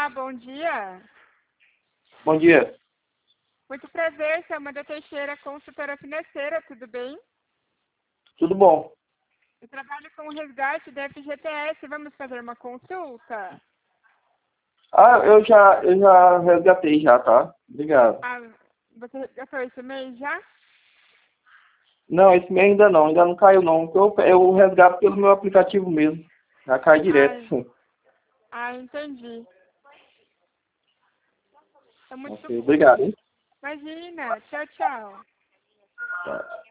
Olá, bom dia. Bom dia. Muito prazer, sou Amanda Teixeira, consultora financeira, tudo bem? Tudo bom? Eu trabalho com o resgate da FGTS, vamos fazer uma consulta? Eu já resgatei já, tá? Obrigado. Ah, você resgatou esse mês já? Não, esse mês ainda não caiu não. Eu resgato pelo meu aplicativo mesmo. Já cai direto, Ai, sim. entendi. Tá muito... Ok, obrigado, hein? Imagina, tchau, tchau. Tá.